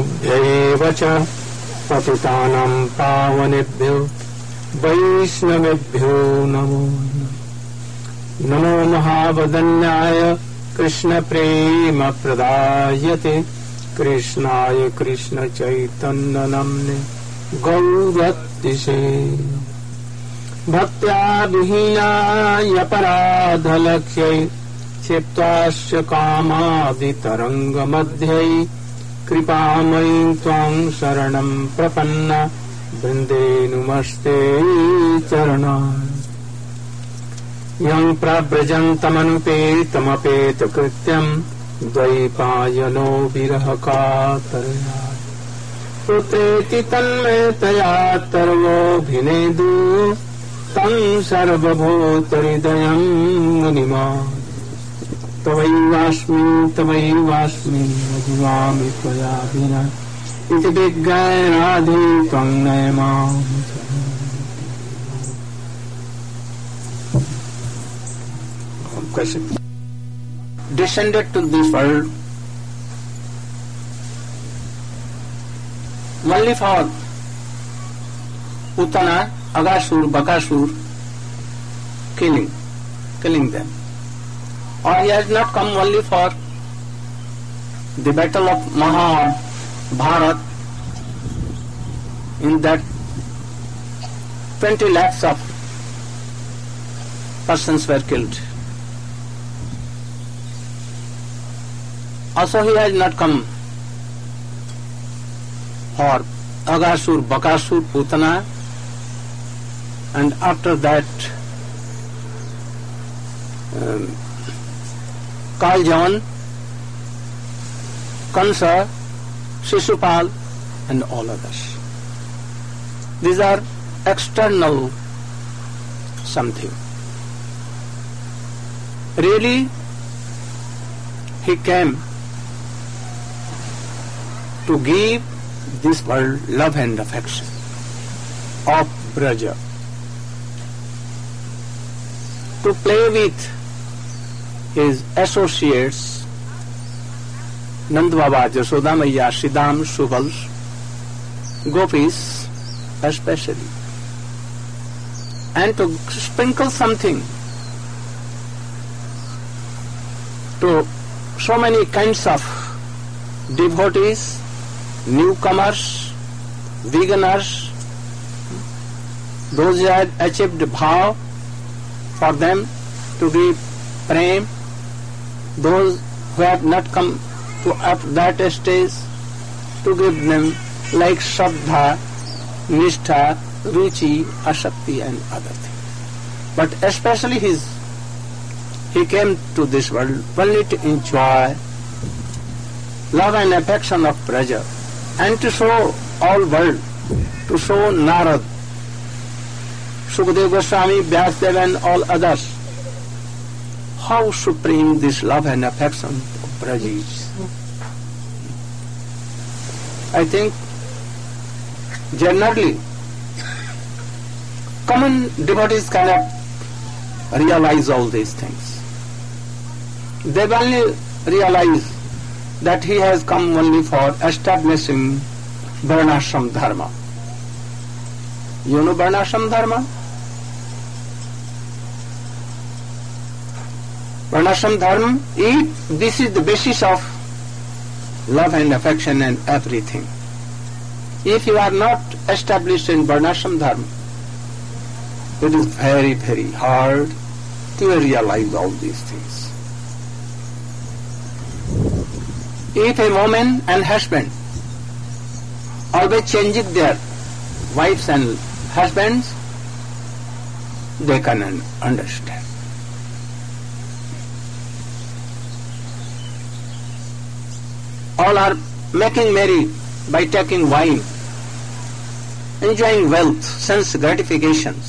वैष्णवेभ्यैव च पतितानां पावनेभ्यो वैष्णवेभ्यो नमो नमो महावदन्याय कृष्ण प्रेम प्रदायते कृष्णाय कृष्ण चैतन्य नाम्ने गौरतिशे भक्त्या विहीनाय अपराधलक्ष्यै क्षिप्ताश्च कामादितरङ्गमध्यै कृपामयी त्वां शरणं प्रपन्ना वृन्दे नुमस्ते चरणान् यं प्रव्रजन्तमनुपेतमपेतकृत्यं द्वैपायनो विरहकातरया पुत्रेति तन्मयतया तर्वोऽभिनेदु तं सर्वभूतहृदयं मुनिमान् तवैवास्मि अभिवामि त्वया विना इति विज्ञानाधि त्वं नयमामि descended to this world only for Putana, Aghasur, Bakasur, killing them. Or he has not come only for the battle of Mahabharat, in that 20 lakhs of persons were killed. Also he has not come for Aghasur, Bakasur, Putana, and after that Kaljan, Kansa, Shishupal, and all others. These are external something. Really, he came to give this world love and affection of Braja, to play with his associates Nand Baba, Jashoda Maiya, Shridham, Subal, Gopis especially, and to sprinkle something to so many kinds of devotees, newcomers, beginners, those who had achieved bhav, for them to give prem, those who have not come to up that stage, to give them like Shraddha, Nishtha, Ruchi, Asakti and other things. But especially he came to this world only to enjoy love and affection of Braja, and to show all world, to show Narad, Sukadeva Goswami, Vyasdev and all others, how supreme this love and affection of Braja is. I think generally common devotees cannot realize all these things. They only realize that he has come only for establishing Varnashram Dharma. You know Varnashram Dharma? Varnashram Dharma, this is the basis of love and affection and everything. If you are not established in Varnashram Dharma, it is very, very hard to realize all these things. If a woman and husband always changing their wives and husbands, they can understand. All are making merry by taking wine, enjoying wealth, sense gratifications.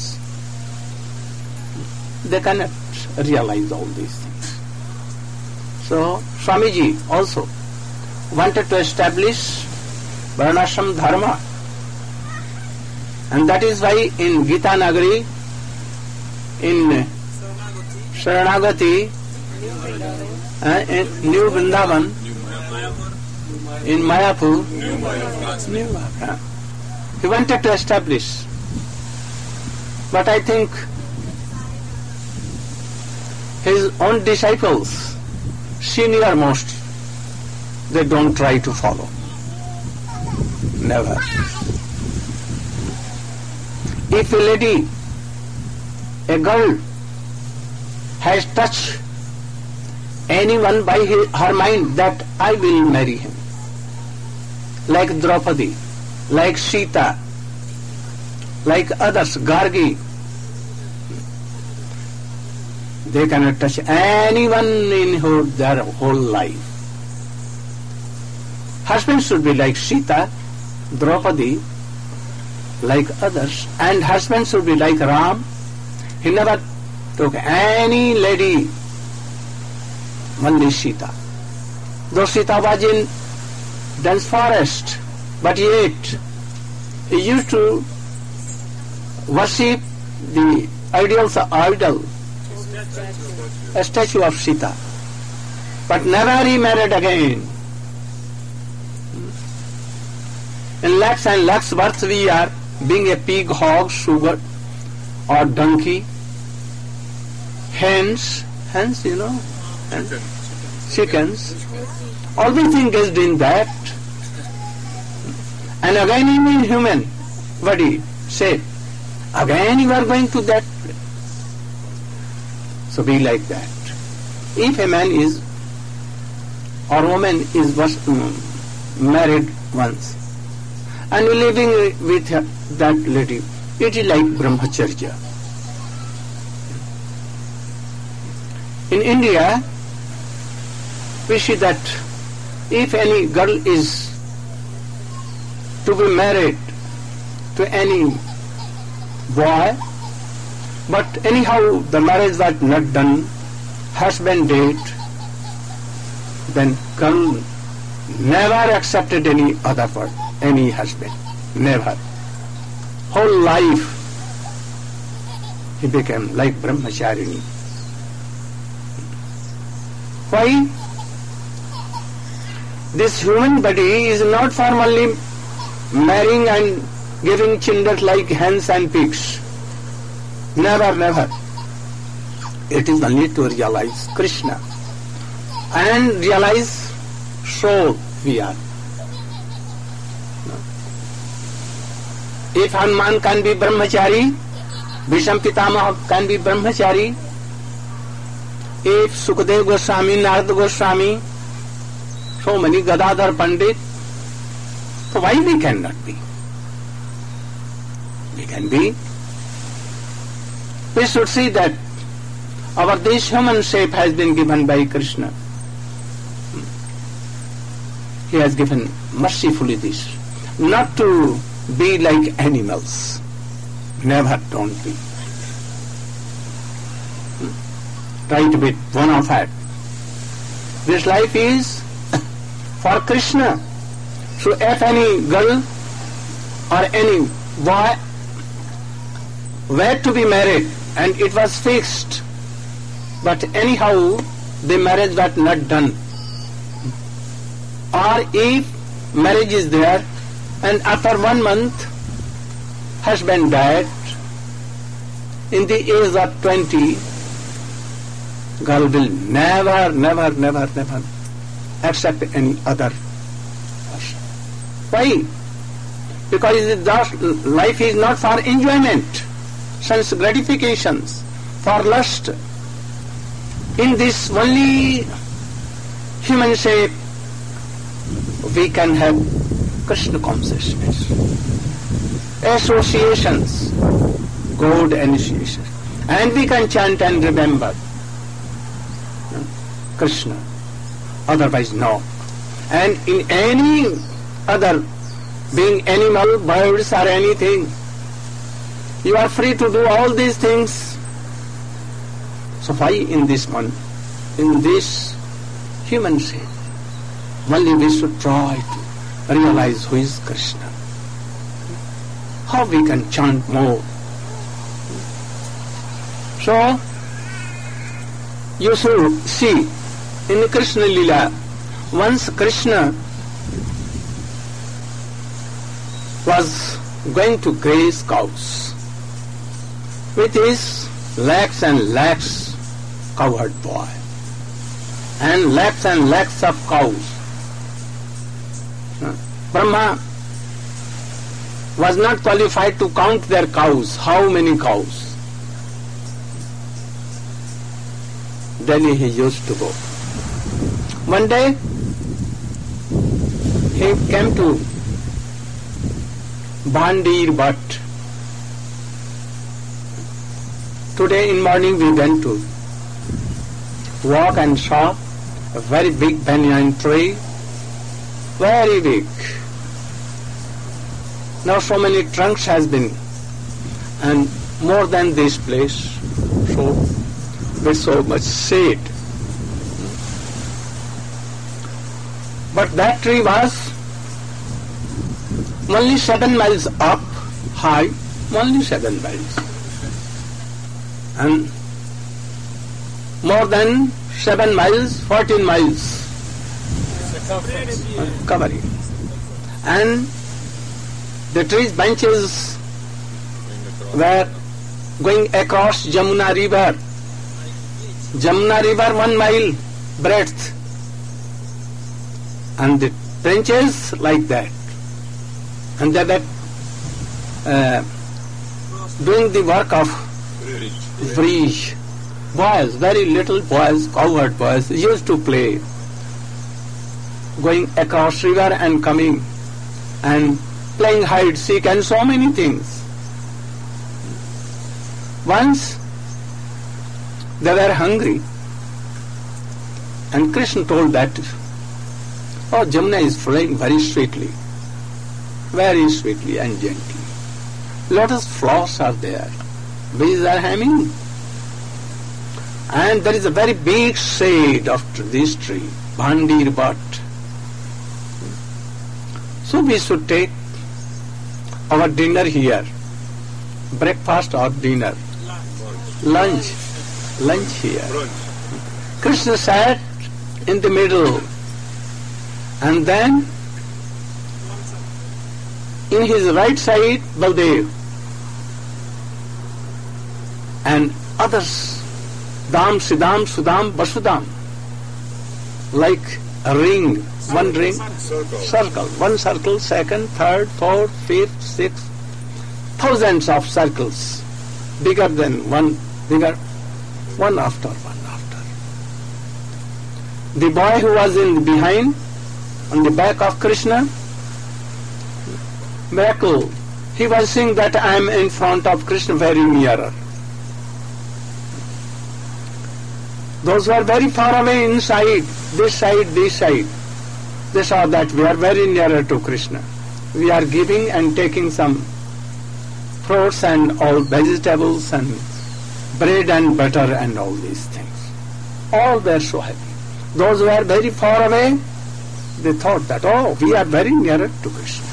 They cannot realize all these things. So Swamiji also wanted to establish Varnashram Dharma, and that is why in Gita Nagari, in Sharanagati, in New Vrindavan, In Mayapur, New Mayapur. He wanted to establish. But I think his own disciples, senior most, they don't try to follow. Never. If a lady, a girl, has touched anyone by her mind that I will marry him, like Draupadi, like Sita, like others, Gargi, they cannot touch anyone in their whole life. Husband should be like Sita, Draupadi, like others, and husband should be like Ram. He never took any lady, only Sita. Though Sita was in dense forest, but yet he used to worship the idol, a statue of Sita. But never he married again. In lakhs and lakhs births we are, being a pig, hog, sugar, or donkey, hens, you know, and chickens, all these things engaged in that. And again in human body, say, again you are going to that place. So be like that. If a man is, or woman is married once, and living with that lady, it is like brahmacharya. In India, we see that if any girl is to be married to any boy, but anyhow the marriage was not done, husband died, then girl never accepted any other person, any husband, never. Whole life he became like brahmacharini. Why? This human body is not for only marrying and giving children like hens and pigs. Never, never. It is only to realize Krishna and realize soul we are. If Hanuman can be brahmachari, Bhisham Pitamaha can be brahmachari, if Sukadev Goswami, Narada Goswami, so many Gadadhar Pandit, so why we cannot be? We can be. We should see that this human shape has been given by Krishna. He has given mercifully this, not to be like animals. Never, don't be. Try to be bona fide. This life is for Krishna. So if any girl or any boy were to be married and it was fixed, but anyhow the marriage was not done, or if marriage is there and after 1 month husband died, in the age of 20, girl will never accept any other person. Why? Because life is not for enjoyment, sense gratifications, for lust. In this only human shape, we can have Krishna consciousness, associations, good initiation, and we can chant and remember Krishna. Otherwise, no. And in any other being, animal, birds, or anything, you are free to do all these things. So why in this one, in this human shape, only we should try to realize who is Krishna. How we can chant more. So, you should see in Krishna Lila, once Krishna was going to graze cows with his lakhs and lakhs cowherd boy and lakhs of cows. Brahma was not qualified to count their cows, how many cows. Daily he used to go. One day he came to Bhandir Bhatt. Today in morning we went to walk and saw a very big banyan tree, very big. Now so many trunks has been, and more than this place, so with so much shade. But that tree was only 7 miles up high, only 7 miles. And more than 7 miles, 14 miles covering. And the trees branches were going across Jamuna River. Jamuna River 1 mile breadth. And the branches like that. And they were doing the work of bridge. Boys, very little boys, cowherd boys, used to play, going across river and coming and playing hide, seek and so many things. Once they were hungry and Krishna told that, oh, Jamuna is flowing very sweetly and gently. Lotus flowers are there, bees are humming, and there is a very big shade after this tree, Bhandir Bhatt. So we should take our dinner here, breakfast or dinner, lunch here. Krishna sat in the middle, and then in his right side Baldev, and others, Dam, Siddham, Sudam, Vasudam, like a ring, one ring, circle, one circle, second, third, fourth, fifth, sixth, thousands of circles, bigger than one, bigger, one after one after. The boy who was in behind, on the back of Krishna, miracle, he was saying that I am in front of Krishna, very nearer. Those who are very far away inside, this side, they saw that we are very nearer to Krishna. We are giving and taking some fruits and all vegetables and bread and butter and all these things. All were so happy. Those who are very far away, they thought that, oh, we are very nearer to Krishna.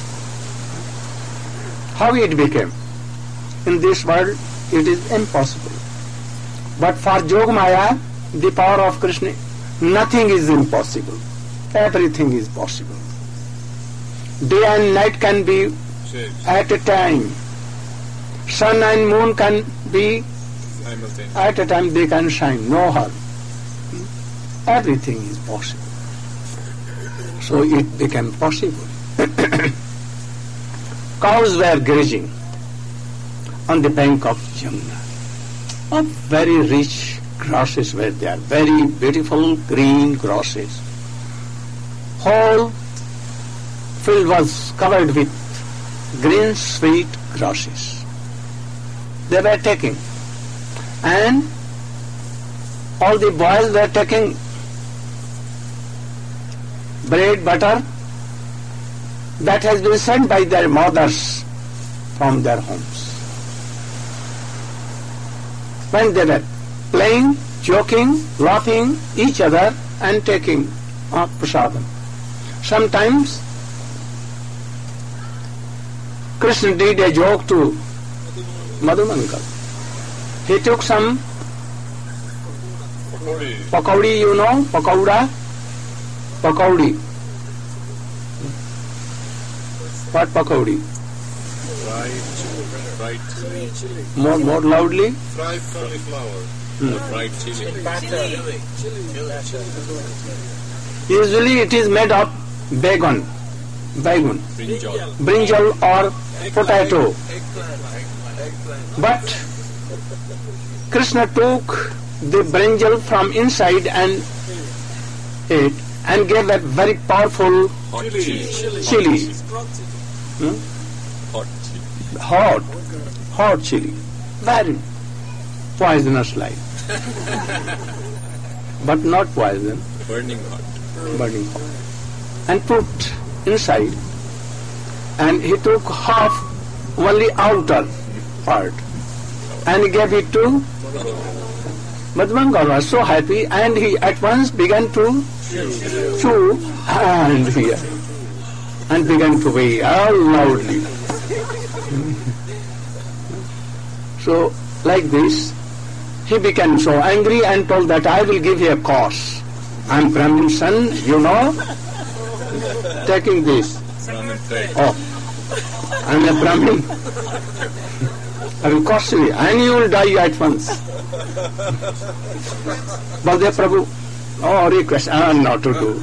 How it became? In this world, it is impossible. But for Yogamaya, the power of Krishna, nothing is impossible. Everything is possible. Day and night can be at a time. Sun and moon can be at a time, they can shine, no harm. Everything is possible. So it became possible. Cows were grazing on the bank of Jamuna. A very rich grasses were there, very beautiful green grasses. Whole field was covered with green sweet grasses. They were taking, and all the boys were taking bread, butter that has been sent by their mothers from their homes. When they were playing, joking, laughing each other and taking prasadam. Sometimes Krishna did a joke to Madhumangal. He took some pakodi, you know, pakodi, What pakodi? Fried chili. More loudly. Fried cauliflower. Fried chili. Usually it is made of baigan, brinjal or potato. But Krishna took the brinjal from inside and ate and gave a very powerful Hot chili. chili. Hot chili. Very poisonous like. But not poison, Burning hot. burning hot. And put inside. And he took half, only outer part, and gave it to Madhvangar. Was so happy, and he at once began to chew and hear, and began to weigh loudly. So, like this, he became so angry and told that I will give you a course. I am Brahmin son, you know, taking this. Oh, I am a Brahmin. I will course you, and you will die at once. Baldev Prabhu, request, not to do.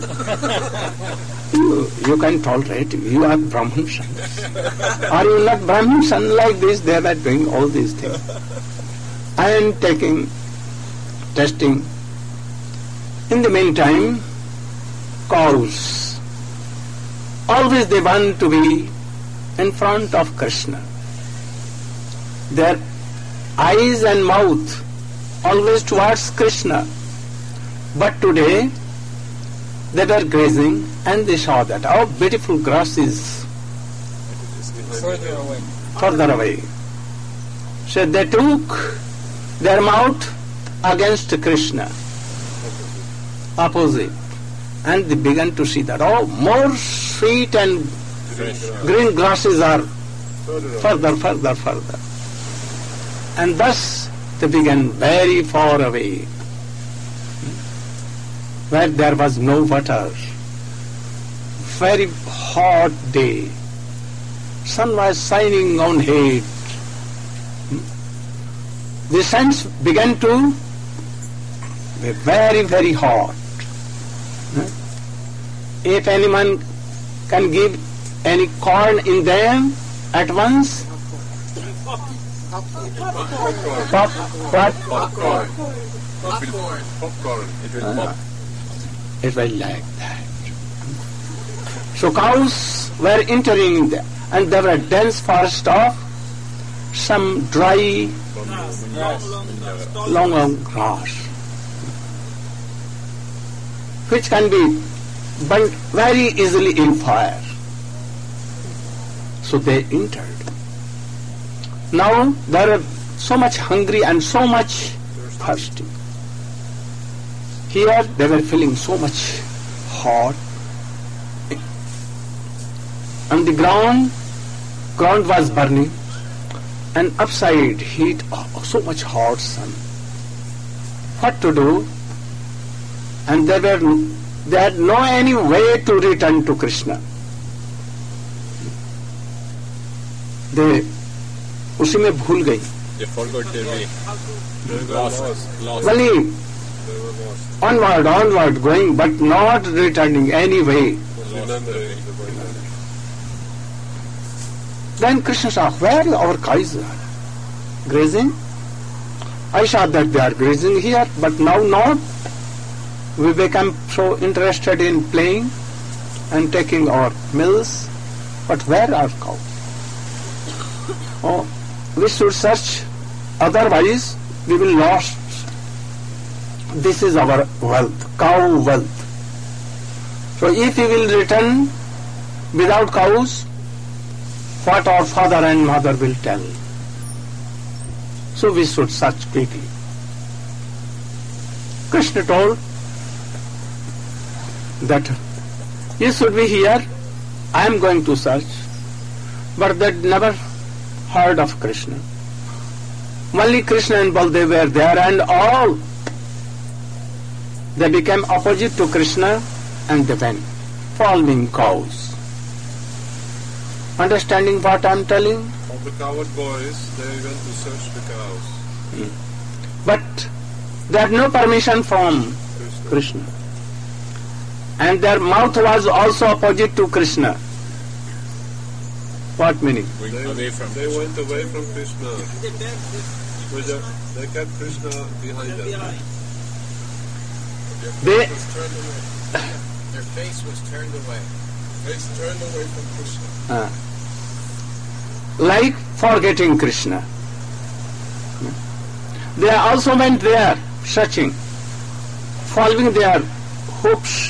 You can tolerate, you are Brahmin son. Are you not Brahmin son? Like this, they were doing all these things. And testing. In the meantime, cows, always they want to be in front of Krishna. Their eyes and mouth always towards Krishna. But today, they were grazing and they saw that how beautiful grass is further away. So they took their mouth against Krishna, opposite, and they began to see that more sweet and green grasses are further. And thus they began very far away, where there was no water. Very hot day. Sun was shining on head. The suns began to be very, very hot. If anyone can give any corn in them at once, Popcorn. It will pop. it was like that. So cows were entering there, and there were dense forest of some dry, long grass, which can be burnt very easily in fire. So they entered. Now they were so much hungry and so much thirsty. Here they were feeling so much hot. And the ground was burning, and upside heat, so much hot sun. What to do? And they had no any way to return to Krishna. They उसी में भूल गई. They forgot their way. Lost. Only onward going, but not returning any way. Then Krishna saw, where our cows are grazing? I saw that they are grazing here, but now not. We become so interested in playing and taking our meals, but where are cows? We should search, otherwise we will lost. This is our wealth, cow wealth. So if we will return without cows, what our father and mother will tell. So we should search quickly. Krishna told that you should be here, I am going to search. But they never heard of Krishna. Only Krishna and Baldev were there, and all they became opposite to Krishna, and they went following cows. Understanding what I am telling? All the coward boys, they went to search the cows. But they had no permission from Krishna. And their mouth was also opposite to Krishna. What meaning? They went away from Krishna. They kept Krishna behind them. They, Their face was turned away. Face turned away from Krishna. like forgetting Krishna. They also went there searching, following their hoops,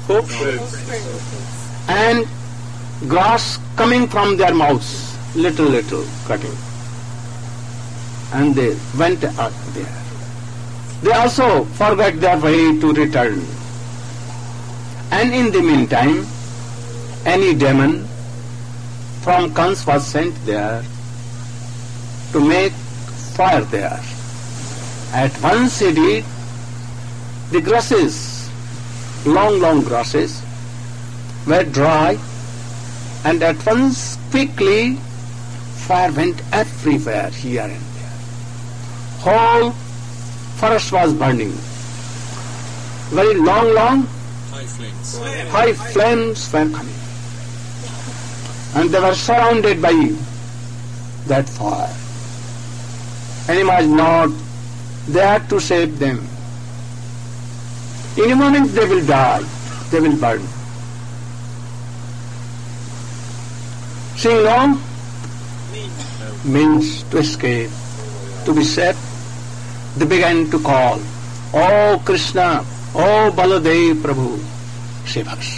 and grass coming from their mouths, little cutting. And they went out there. They also forgot their way to return. And in the meantime, any demon from Kans was sent there to make fire there. At once he did. The grasses, long grasses, were dry, and at once quickly fire went everywhere, here and there. Whole forest was burning. Very long high flames were coming. And they were surrounded by that fire. Animals not there to save them. In a moment they will die, they will burn. Saying no means to escape, to be saved. They began to call, "Oh Krishna, oh Baladev Prabhu, save us."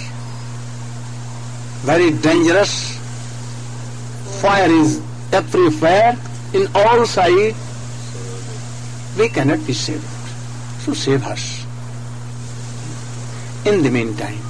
Very dangerous. Fire is everywhere, in all sides. We cannot be saved. So save us. In the meantime,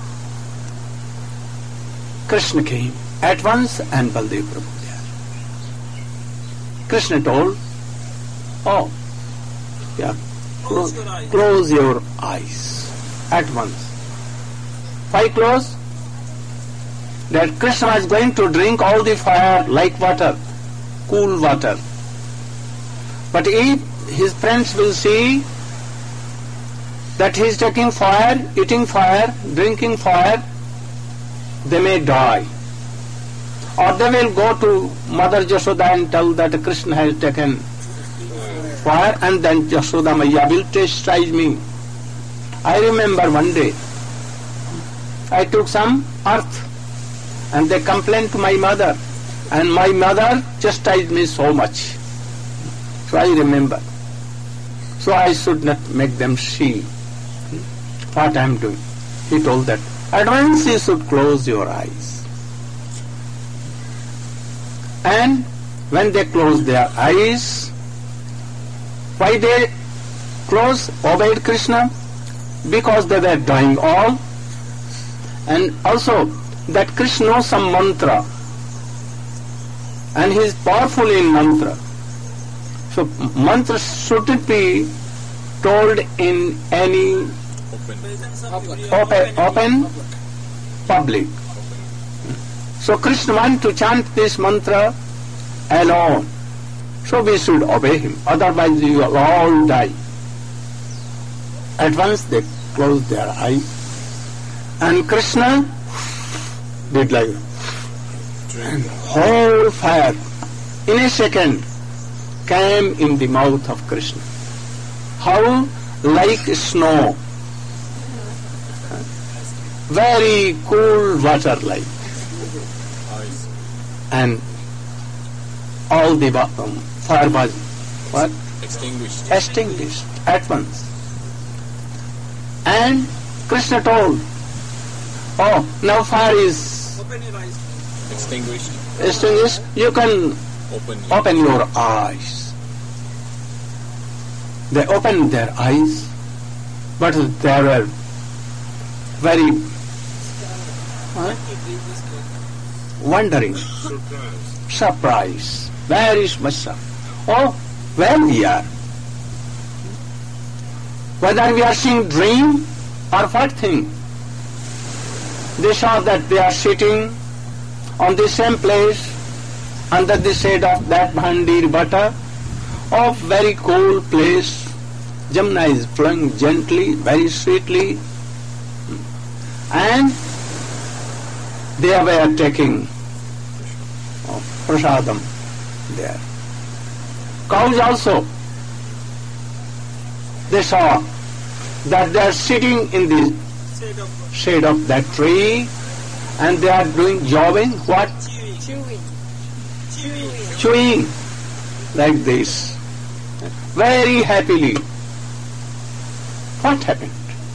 Krishna came at once and Baladev Prabhu there. Krishna told, "Oh, yeah, close your eyes at once." Why close? That Krishna is going to drink all the fire like water, cool water. But if his friends will see that he is taking fire, eating fire, drinking fire, they may die. Or they will go to Mother Yashoda and tell that Krishna has taken fire, and then Yashoda Maya will chastise me. I remember one day, I took some earth and they complained to my mother, and my mother chastised me so much. So I remember. So I should not make them see what I am doing. He told that at once you should close your eyes. And when they closed their eyes, why they closed, obeyed Krishna? Because they were doing all. And also that Krishna knows some mantra, and he is powerful in mantra. So mantra shouldn't be told in any open public. So Krishna wants to chant this mantra alone. So we should obey him, otherwise you will all die. At once they closed their eyes, and Krishna did like and whole fire in a second came in the mouth of Krishna. How? Like snow. Very cool water like. And all the fire was what? Extinguished at once. And Krishna told, "Oh, now fire is extinguished. You can open your eyes." They opened their eyes, but they were very wondering, surprised, very much surprised. Oh, where we are? Whether we are seeing dream or what thing? They saw that they are sitting on the same place, under the shade of that Bhandir Bata, of very cool place, Jamuna is flowing gently, very sweetly, and they were taking prasadam there. Cows also, they saw that they are sitting in the shade of that tree and they are doing jobbing, what? Chewing like this, very happily. What happened?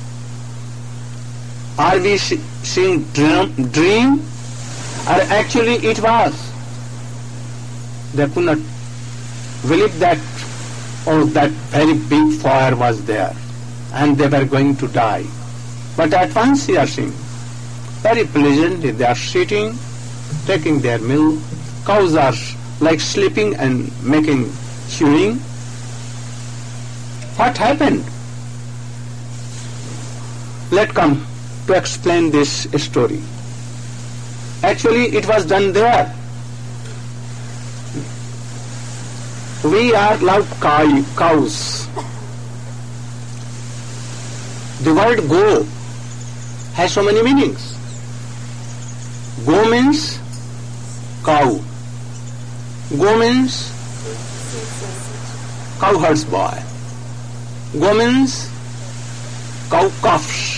Are we seeing dream? Or actually it was? They could not believe that, oh, that very big fire was there and they were going to die. But at once they are seeing, very pleasantly they are sitting, taking their meal. Cows are like sleeping and making chewing. What happened? Let's come to explain this story. Actually, it was done there. We are like cows. The word go has so many meanings. Go means cow. Go means cowherd's boy. Go means cow calves.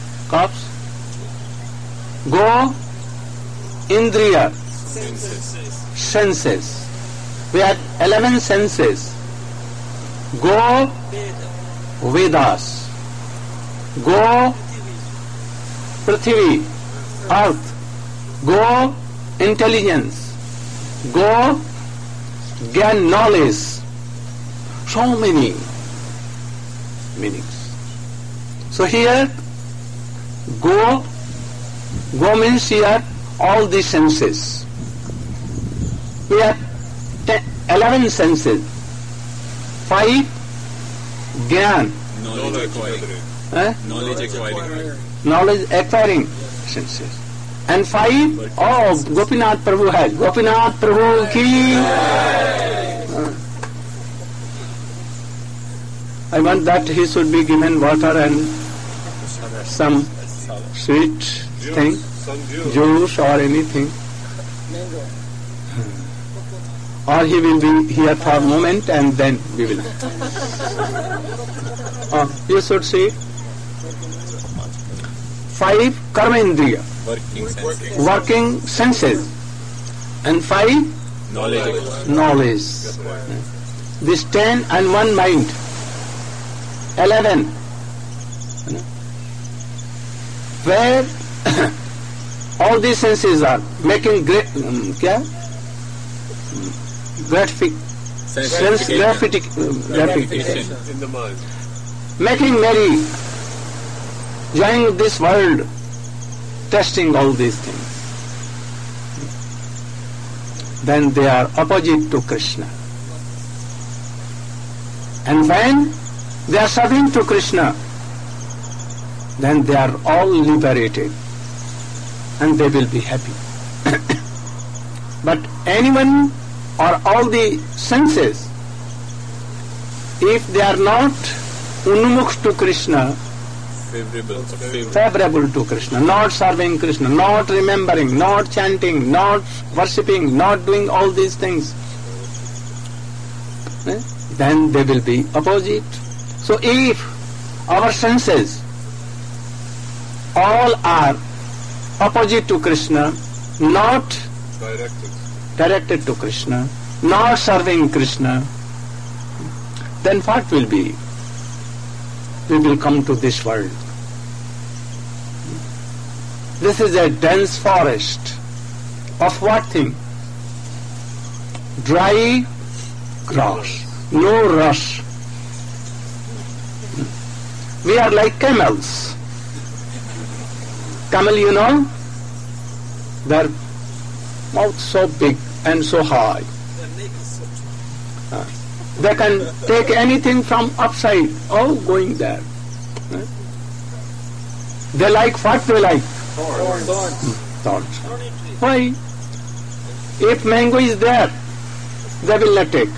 Go, indriya, senses. We have 11 senses. Go, Vedas. Go, Prithvi, earth. Go, intelligence. Go, Gyan, knowledge. So many meanings. So here, go means here all the senses. We have 11 senses. 5 Gyan. Knowledge acquiring senses. And 5, oh, Gopinath Prabhu hai. Gopinath Prabhu ki. I want that he should be given water and some sweet thing, juice or anything. Or he will be here for a moment and then we will. You should see 5 karma indriya, working senses, and 5 knowledge. This 10 and 1 mind, 11. Where all these senses are making gratification, in the mind. Making merry, enjoying this world, testing all these things. Then they are opposite to Krishna. And when they are serving to Krishna, then they are all liberated and they will be happy. But anyone or all the senses, if they are not unmukh to Krishna, favorable to Krishna, not serving Krishna, not remembering, not chanting, not worshipping, not doing all these things, then they will be opposite. So if our senses all are opposite to Krishna, not directed to Krishna, not serving Krishna, then what will be? We will come to this world. This is a dense forest of what thing? Dry grass, no rush. We are like camels. Camel, you know, their mouth so big and so high. They can take anything from upside, going there. They like what they like? Thorns. Why? If mango is there, they will not take.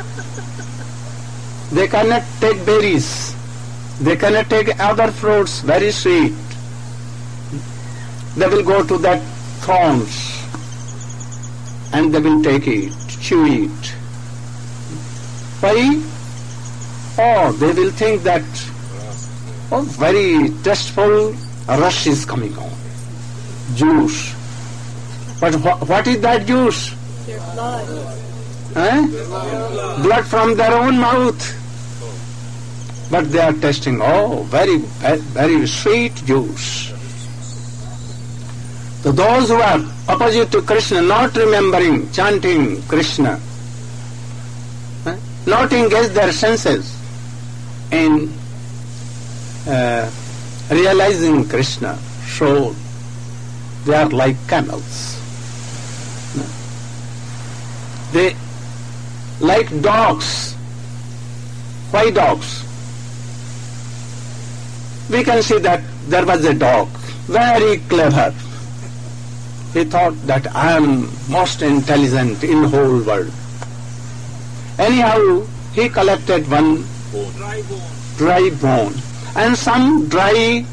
They cannot take berries. They cannot take other fruits, very sweet. They will go to that thorns and they will take it, chew it. Why? Oh, they will think that, oh, very tasteful rush is coming on. Juice. But what is that juice? Their blood. Blood from their own mouth. But they are tasting, oh, very, very sweet juice. So those who are opposite to Krishna, not remembering, chanting Krishna, not engage their senses in realizing Krishna, so they are like camels. They like dogs. Why dogs? We can see that there was a dog, very clever. He thought that I am most intelligent in whole world. Anyhow, he collected one dry bone and some dry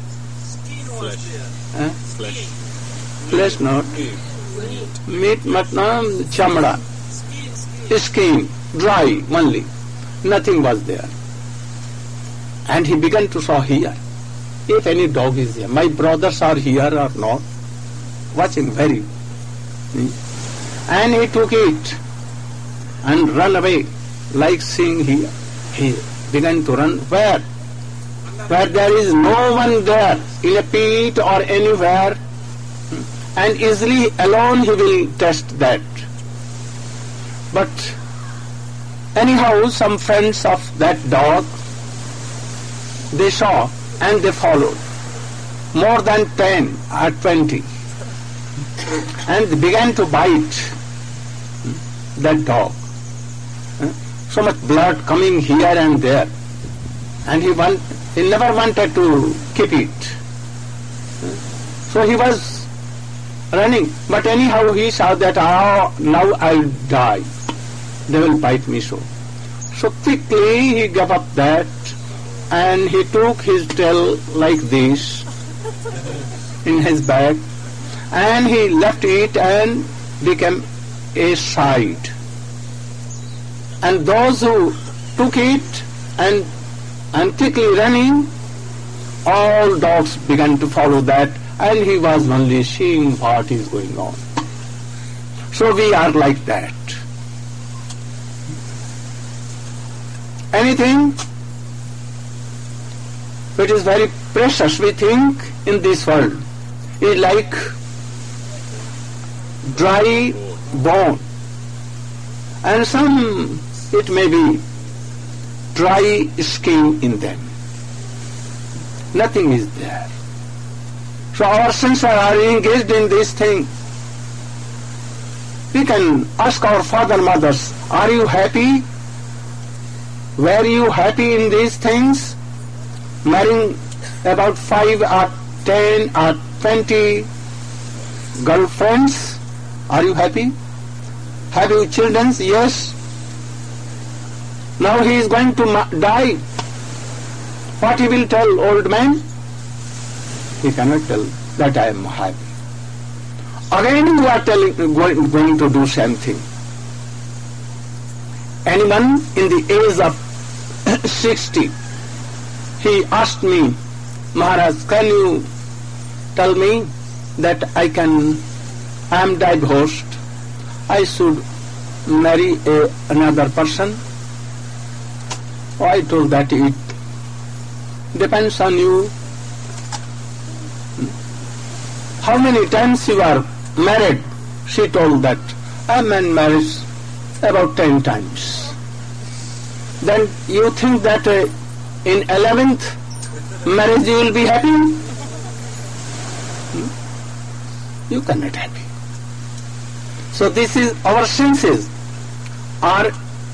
flesh, not meat, chamda, skin, dry only. Nothing was there. And he began to saw here, if any dog is here, my brothers are here or not, watching very. And he took it and run away, like seeing here. He began to run where? Where there is no one there, in a pit or anywhere, and easily alone he will test that. But anyhow, some friends of that dog, they saw and they followed, more than 10 or 20, and they began to bite that dog. So much blood coming here and there, and he never wanted to keep it. So he was running, but anyhow he saw that, now I'll die. They will bite me so. So quickly he gave up that, and he took his tail like this in his bag, and he left it and became a side. And those who took it and quickly running, all dogs began to follow that, and he was only seeing what is going on. So we are like that. Anything which is very precious, we think, in this world is like dry bone, and some it may be dry skin in them. Nothing is there. So our senses are engaged in this thing. We can ask our father, mothers, are you happy? Were you happy in these things? Marrying about 5 or 10 or 20 girlfriends? Are you happy? Have you children? Yes. Now he is going to die. What he will tell, old man? He cannot tell that I am happy. Again you are going to do same thing. Anyone in the age of 60, he asked me, Maharaj, can you tell me that I am divorced, I should marry another person? I told that it depends on you. How many times you are married? She told that I am married about 10 times. Then you think that in 11th marriage you will be happy? You cannot happy. So this is our senses are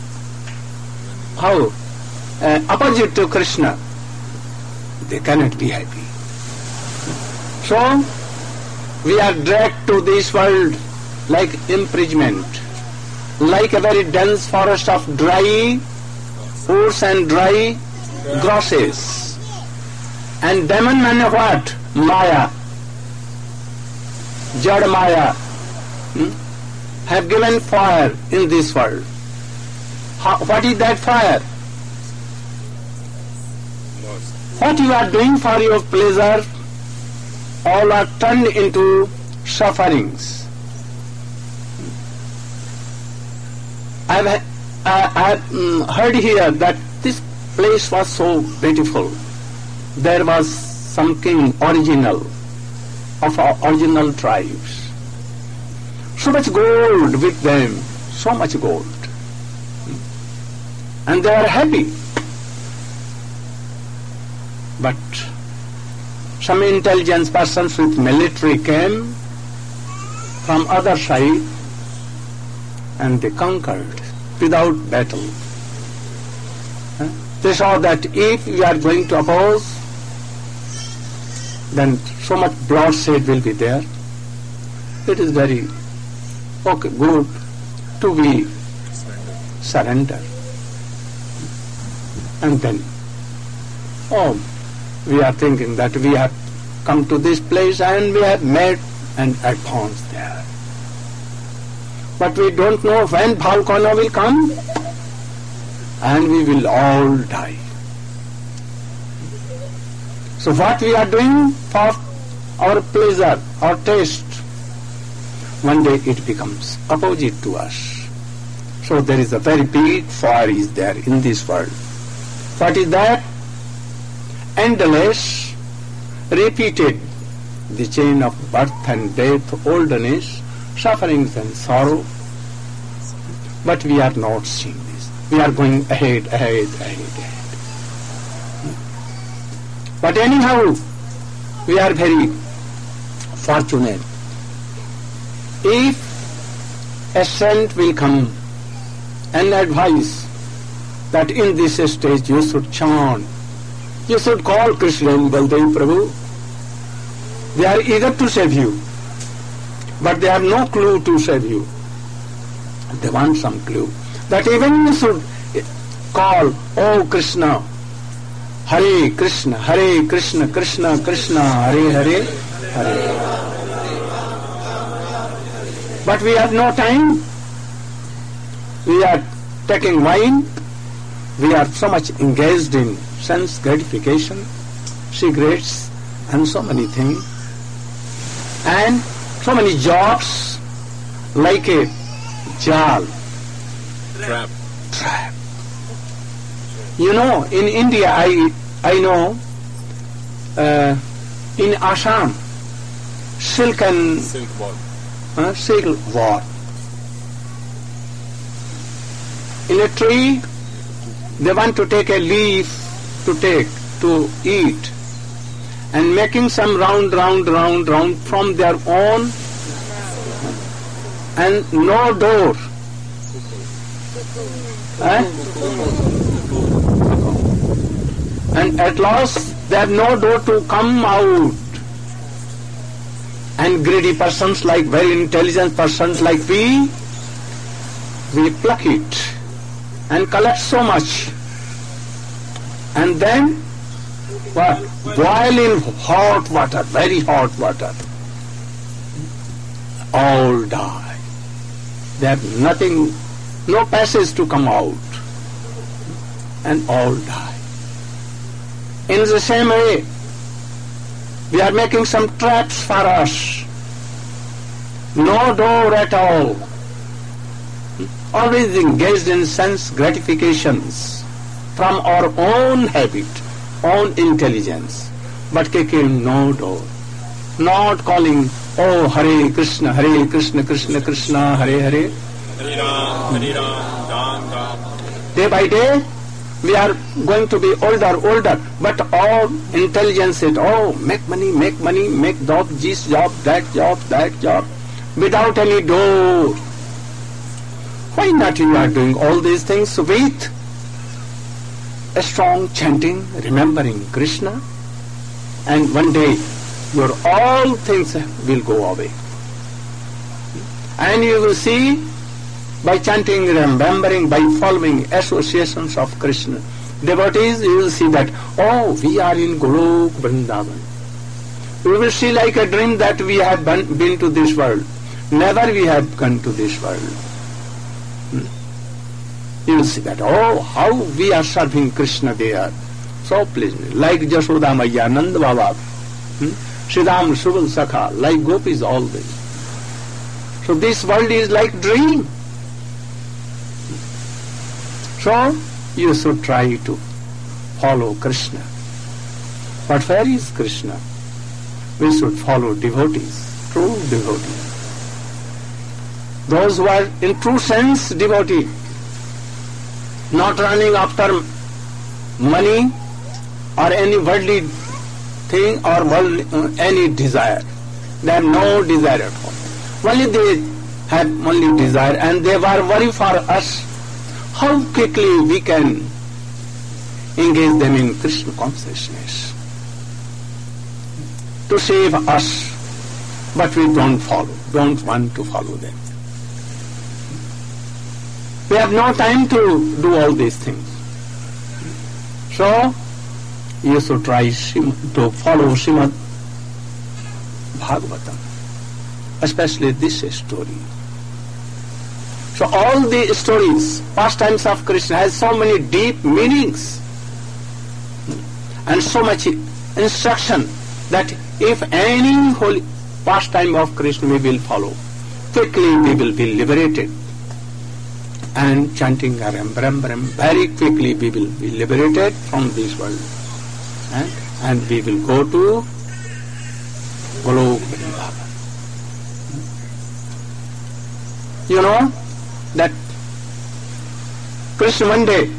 how opposite to Krishna. They cannot be happy. So we are dragged to this world like imprisonment, like a very dense forest of dry woods and dry grasses. And demon means what? Maya, Jad Maya, have given fire in this world. What is that fire? What you are doing for your pleasure, all are turned into sufferings. I have heard here that this place was so beautiful. There was some king original of our original tribes. So much gold with them, so much gold. And they are happy. But some intelligence persons with military came from other side and they conquered without battle. They saw that if we are going to oppose, then so much bloodshed will be there. It is very good to be surrender. And then, we are thinking that we have come to this place and we have met and advanced there. But we don't know when Bhalkana will come and we will all die. So what we are doing for our pleasure, our taste, one day it becomes opposite to us. So there is a very big fire is there in this world. What is that? Endless, repeated, the chain of birth and death, oldness, sufferings and sorrow. But we are not seeing this. We are going ahead. But anyhow, we are very fortunate. If a saint will come and advise that in this stage you should chant, you should call Krishna and Baldev Prabhu. They are eager to save you, but they have no clue to save you. They want some clue. That even you should call, Oh Krishna, Hare Krishna, Krishna Krishna, Hare Hare, Hare. But we have no time. We are taking wine. We are so much engaged in sense gratification, cigarettes, and so many things. And so many jobs like a jal. Trap. You know, in India, I know, in Assam, silk wall. In a tree, they want to take a leaf to eat, and making some round from their own, and no door. And at last they have no door to come out. And greedy persons, like very intelligent persons like we pluck it and collect so much. And then what? Boil in hot water, very hot water. All die. They have nothing, no passage to come out. And all die. In the same way, we are making some traps for us. No door at all. Always engaged in sense gratifications from our own habit, own intelligence, but taking no door. Not calling, Oh Hare Krishna, Krishna Krishna, Hare Hare. Hare Ram, Ram Ram. Day by day, we are going to be older, but all intelligence said, make money, make this job, that job, without any door. Why not you are doing all these things with a strong chanting, remembering Krishna, and one day your all things will go away. And you will see, by chanting, remembering, by following associations of Krishna devotees, you will see that, oh, we are in Golok Vrindavan. We will see like a dream that we have been to this world. Never we have gone to this world. You will see that, oh, how we are serving Krishna there. So pleasant. Like Jashoda Maya, Nanda Baba, Sridham, Subal Sakha, like gopis, all this. So this world is like dream. So you should try to follow Krishna. But where is Krishna? We should follow devotees, true devotees. Those who are in true sense devotee, not running after money or any worldly thing or any desire. They have no desire at all. Only they have only desire, and they were worried for us how quickly we can engage them in Krishna consciousness to save us, but we don't want to follow them. We have no time to do all these things. So, you should try to follow Srimad Bhagavatam, especially this story. So all the stories, pastimes of Krishna, has so many deep meanings and so much instruction that if any holy pastime of Krishna we will follow, quickly we will be liberated. And chanting Ram Ram Ram, very quickly we will be liberated from this world. And we will go to Golok Vrindavan. You know that Krishna one day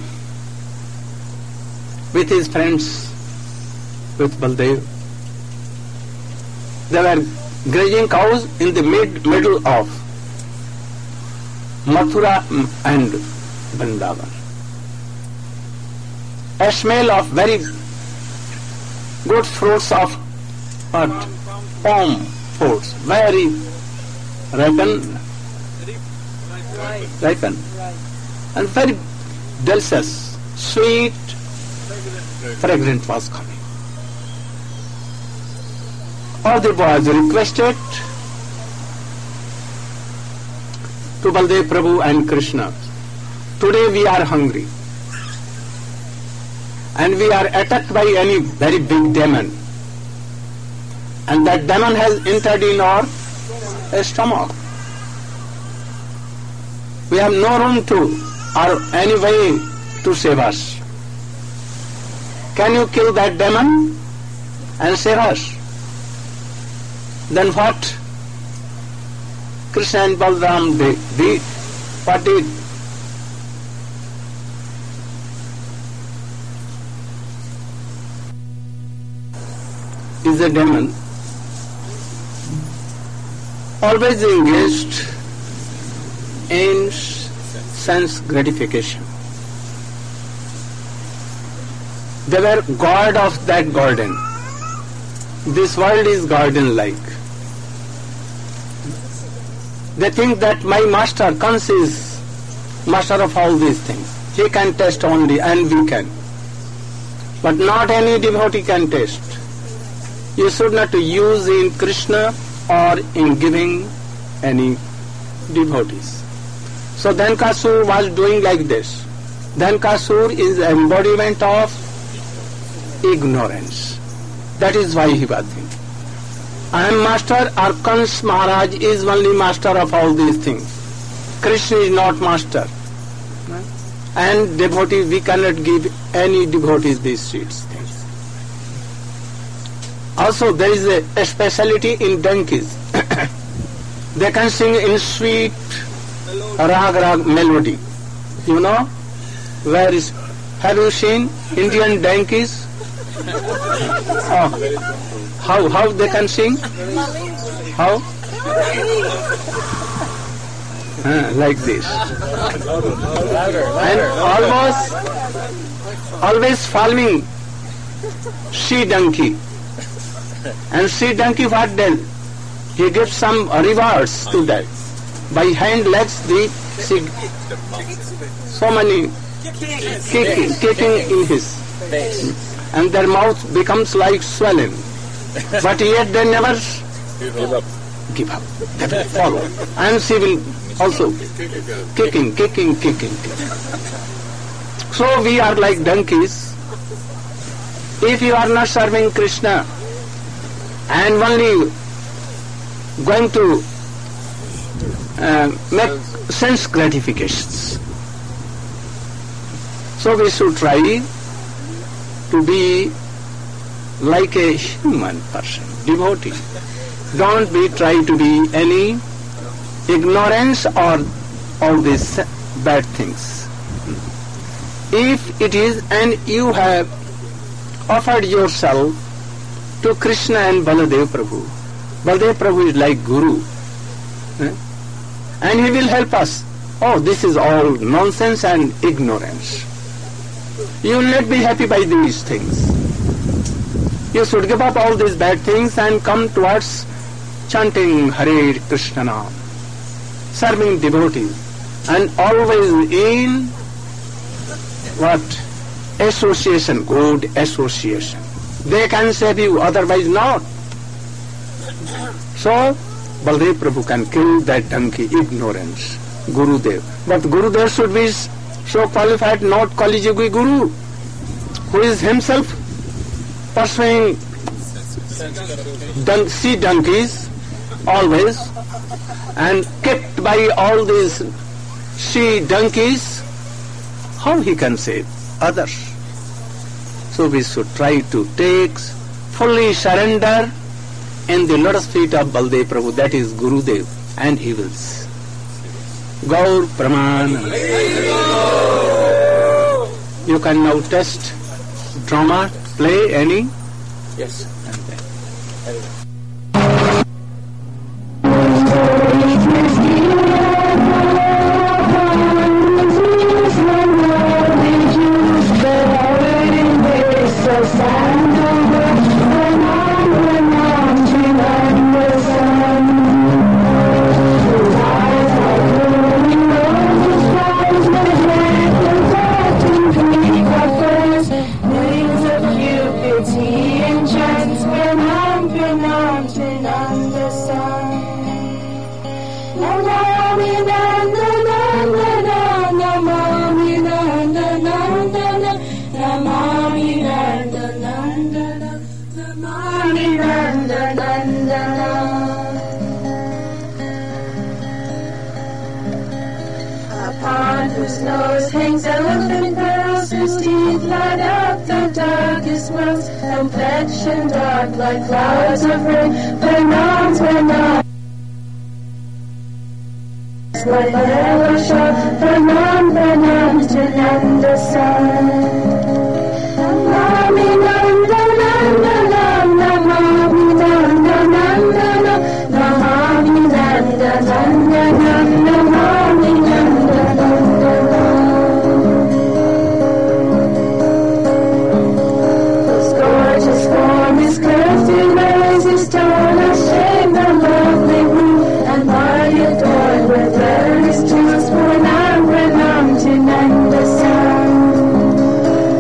with his friends, with Baldev, they were grazing cows in the middle of Mathura and Vrindavan. A smell of very good fruits of palm fruits, very ripen, and very delicious, sweet, fragrant was coming. All the boys requested to Baldev Prabhu and Krishna, today we are hungry and we are attacked by any very big demon, and that demon has entered in our stomach. We have no room to or any way to save us. Can you kill that demon and save us? Then what Krishna and Balaram did? What did? Is a demon always engaged in sense gratification. They were god of that garden. This world is garden-like. They think that my master, Kans, is master of all these things. He can taste only and we can. But not any devotee can taste. You should not use in Krishna or in giving any devotees. So Dhankasur was doing like this. Dhankasur is embodiment of ignorance. That is why he was thinking, I am master, or Kans Maharaj is only master of all these things. Krishna is not master. And devotee, we cannot give any devotees these things. Also, there is a speciality in donkeys. They can sing in sweet rag melody. You know? Where is? Have you seen Indian donkeys? Oh. How they can sing? How? Like this. And always following she donkey. And she donkey what does? He gives some rewards to that. by hand legs so many kicking in his face, and their mouth becomes like swollen, but yet they never give up. They will follow, and she will also kicking. So we are like donkeys. If you are not serving Krishna and only going to make sense gratifications, so we should try to be like a human person, devotee. Don't be try to be any ignorance or all these bad things. If it is, and you have offered yourself to Krishna and Baladev Prabhu. Baladev Prabhu is like Guru. And he will help us. Oh, this is all nonsense and ignorance. You will not be happy by these things. You should give up all these bad things and come towards chanting Hare Krishna Nam, serving devotees, and always in what? Association, good association. They can save you, otherwise not. So, Baladev Prabhu can kill that donkey, ignorance, Gurudev. But Gurudev should be so qualified, not Kali Yugi Guru, who is himself pursuing sea donkeys always, and kept by all these sea donkeys. How he can save others? So we should try to take fully surrender in the lotus feet of Baladev Prabhu, that is Gurudev, and he will. Gaur Praman. You can now test drama, play any? Yes. Upon whose nose hangs elephant pearls, whose teeth light up the darkest wells, complexion dark like clouds of rain, Pranam. Like yellow shore, Pranam to Nanda San. Namami Nanda Nanda Namami Nanda Nanda Namami Nanda Nanda Namami Nanda Nanda. His gorgeous form, his curved ways, his tall shame, the lovely room, and body adorned with various jewels, Pranam to Nanda San.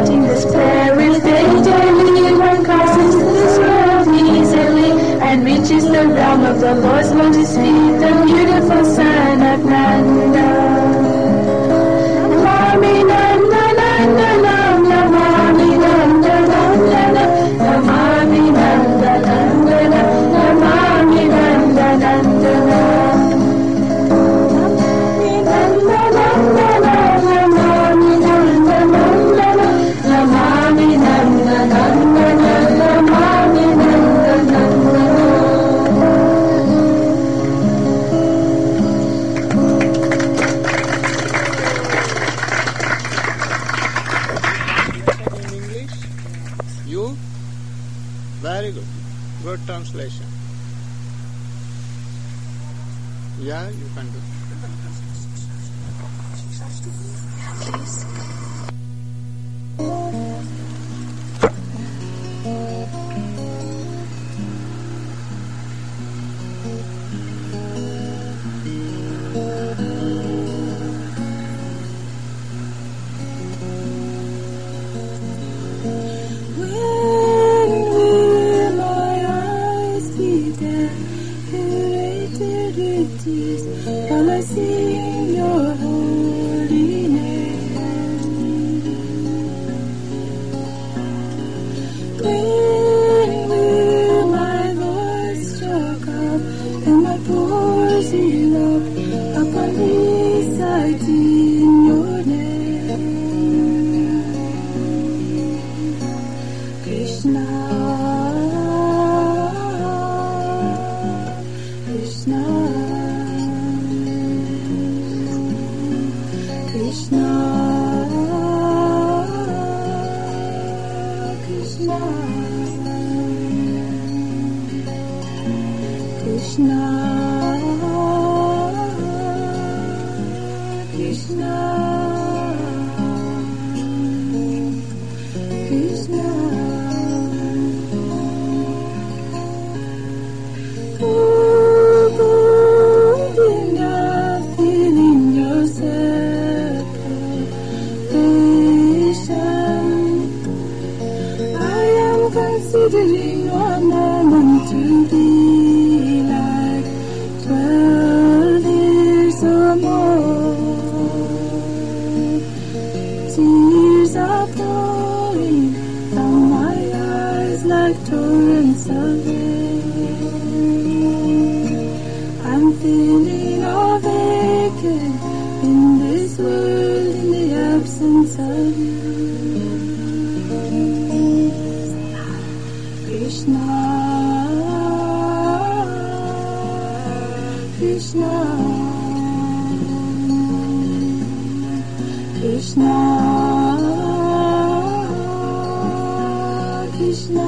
reciting this prayer with faith daily. One crosses this world easily and reaches the realm of the Lord's lotus feet, the beautiful son of Nanda. Namami Nanda Nanda Nanda, Namami Nanda Nanda Nanda, Namami Nanda Nanda Nanda, Namami Nanda Nanda Nanda. Very good. Good translation. Yeah, you can do. While I sing your holy name, when will my voice choke up and my pores erupt upon reciting your name? Krishna, Krishna, Krishna, Krishna, Krishna, Krishna, Krishna. Considering one moment to be like 12 years or more. Tears are pouring from my eyes like torrents of rain. I'm feeling all vacant in this world in the absence of you. Krishna, Krishna, Krishna, Krishna,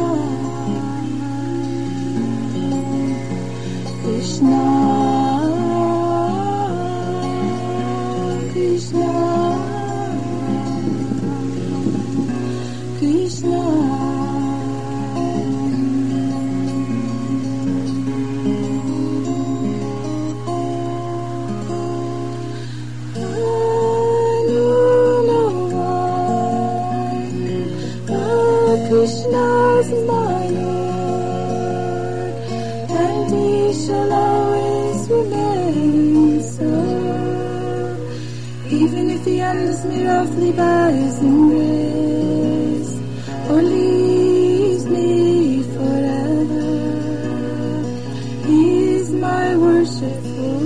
Krishna, Krishna, Krishna. Krishna's my Lord, and He shall always remain so. Even if He handles me roughly by His embrace, or leaves me forever, He is my worshipful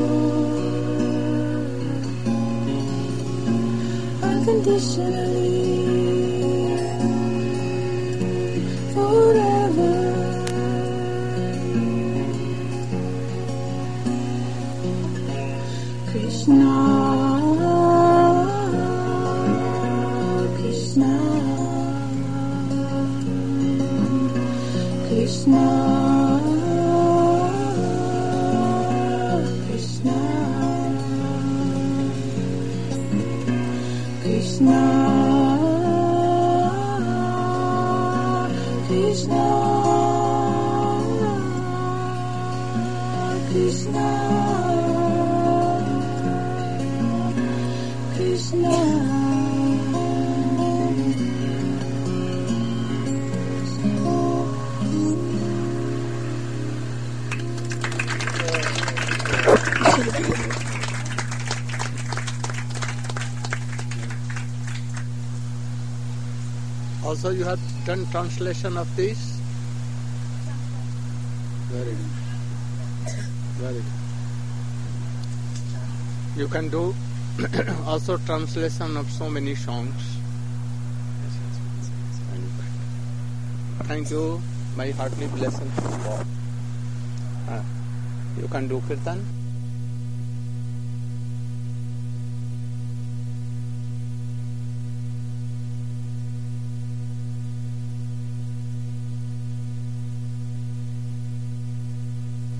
Lord, unconditionally. Forever, Krishna, Krishna, Krishna, Krishna, Krishna. Krishna, Krishna, Krishna, Also you have done translation of this? Very good. Very good. You can do also translation of so many songs. Thank you. My heartily blessings to all. You can do kirtan.